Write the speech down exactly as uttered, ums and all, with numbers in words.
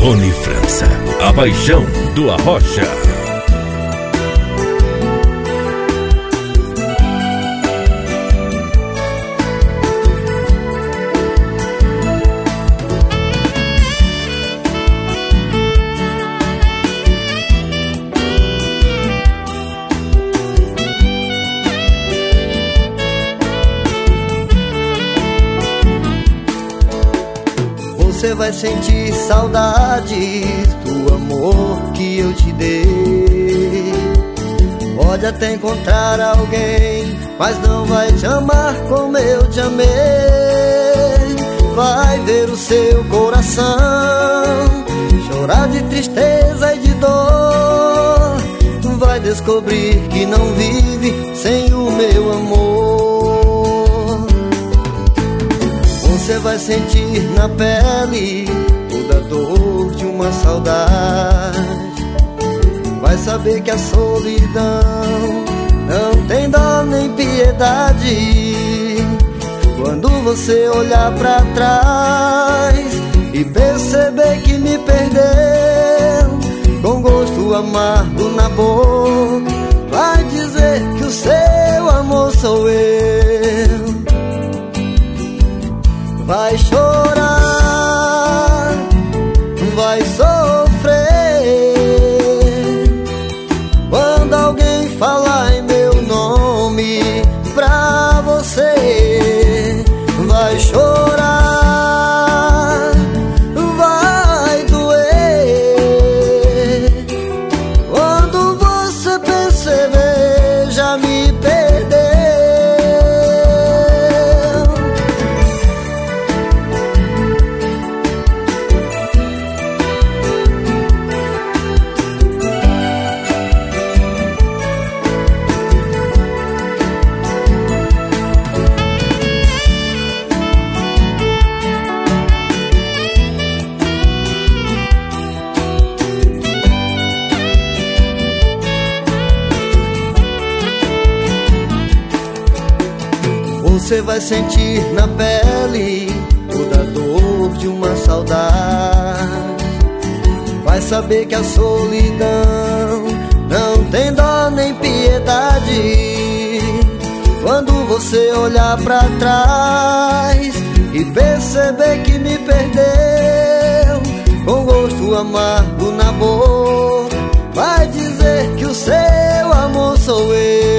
Tony França, a paixão do Arrocha. Você vai sentir saudades do amor que eu te dei. Pode até encontrar alguém, mas não vai te amar como eu te amei. Vai ver o seu coração chorar de tristeza e de dor. Vai descobrir que não vive sem o meu amor. Você vai sentir na pele toda a dor de uma saudade. Vai saber que a solidão não tem dó nem piedade. Quando você olhar pra trás e perceber que me perdeu, com gosto amargo na boca, vai dizer que o seu amor sou eu. Vai chorar, vai sofrer quando alguém falar em meu nome pra você. Vai chorar, vai doer quando você perceber já me perdeu. Você vai sentir na pele toda a dor de uma saudade. Vai saber que a solidão não tem dó nem piedade. Quando você olhar pra trás e perceber que me perdeu, com gosto amargo na boca, vai dizer que o seu amor sou eu.